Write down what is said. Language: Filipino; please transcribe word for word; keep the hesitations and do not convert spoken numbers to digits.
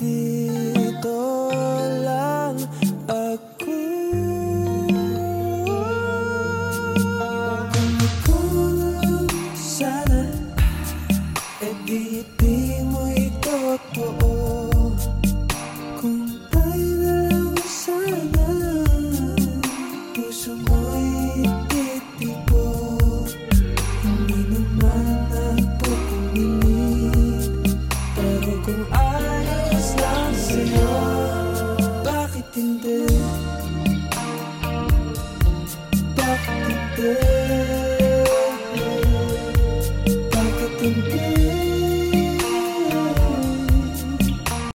nandito lang ako. Kung ikaw lang sana, eh di di mo'y totoo. Kung tayo na lang sana, puso mo'y titibo. Hindi naman ako pumilit, pero kung ayos lang sa'yo, bakit hindi? Bakit hindi?